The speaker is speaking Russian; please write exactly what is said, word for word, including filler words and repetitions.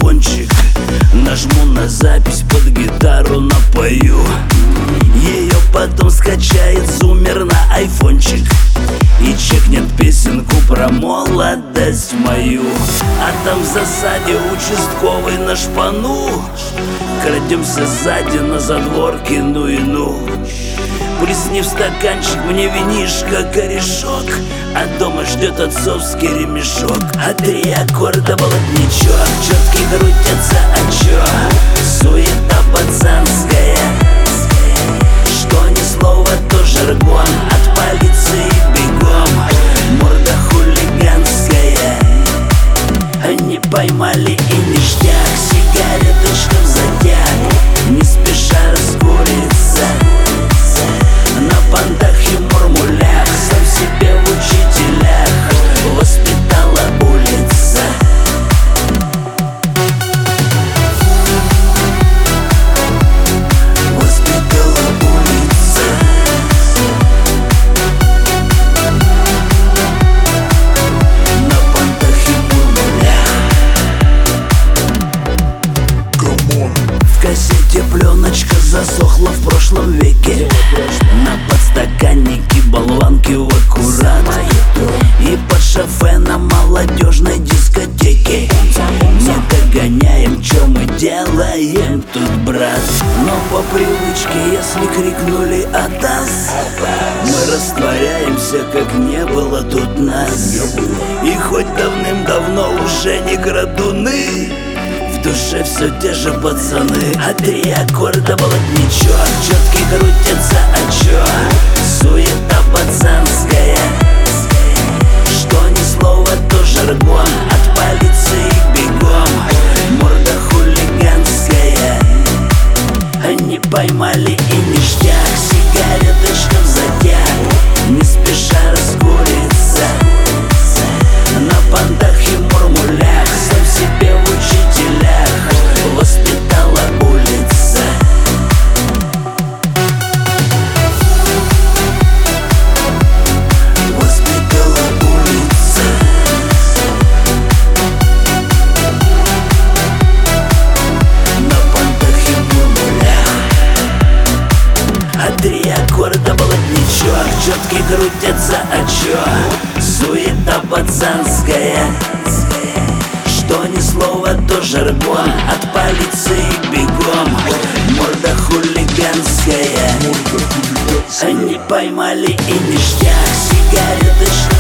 айфончик, нажму на запись, под гитару напою. Ее потом скачает зумер на айфончик и чекнет песенку про молодость мою. А там в засаде участковый на шпану, крадемся сзади на задворке, ну и ну. Плесни в стаканчик мне винишко, корешок, а дома ждет отцовский ремешок. А три аккорда болотничок, четки крутятся, а чё? Суета пацанская, что ни слова, то жаргон. От полиции бегом, морда хулиганская. Они поймали и ништяк, сигареточка в затяг, не спеша раскуриться. На понтах и мурмулях, сам себе в учителях воспитала улица. Воспитала улица. На понтах и мурмулях. В кассете пленочка засохла в прошлом веке. На подстаканнике болванки в аккурат, и под шофе на молодежной дискотеке. Не догоняем, чё мы делаем тут, брат. Но по привычке, если крикнули «Атас», мы растворяемся, как не было тут нас. И хоть давным-давно уже не крадуны, в душе все те же пацаны. А три аккорда болотничок, четки крутятся, а чё? Суета пацанская, что ни слова, то жаргон. От полиции бегом, морда хулиганская. Они поймали и ништяк, сигареточка в затяг, не спеша раскуриться. На понтах и мурмулях, сам себе в учителях воспитала улица. Воспитала улица. На понтах и мурмулях. А три аккорда болотничок, четки крутятся, а чё? Суета пацанская, что ни слова, то жаргон. От полиции бегом, морда хулиганская. Они поймали и ништяк, сигареточка